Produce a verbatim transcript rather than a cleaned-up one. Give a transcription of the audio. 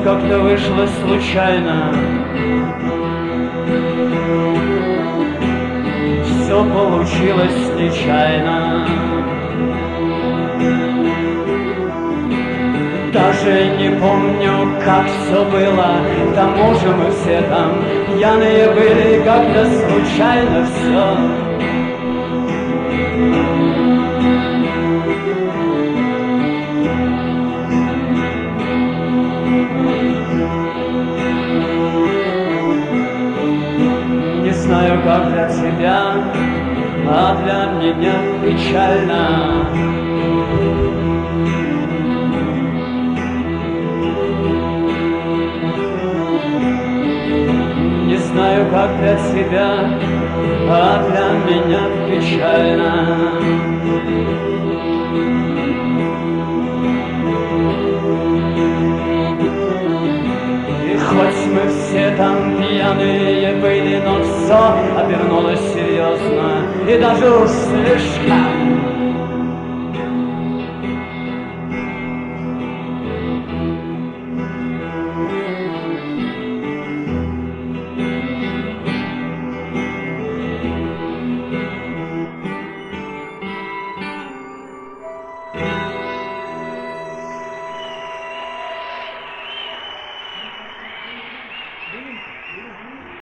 как-то вышло случайно. Все получилось нечаянно. Даже не помню, как все было. К тому же мы все там пьяные были, как-то случайно все. Не знаю, как для тебя, а для меня печально. Не знаю, как для тебя, а для меня печально. И хоть мы все там пьяные были, но все обернулось серьезно и даже уж слишком.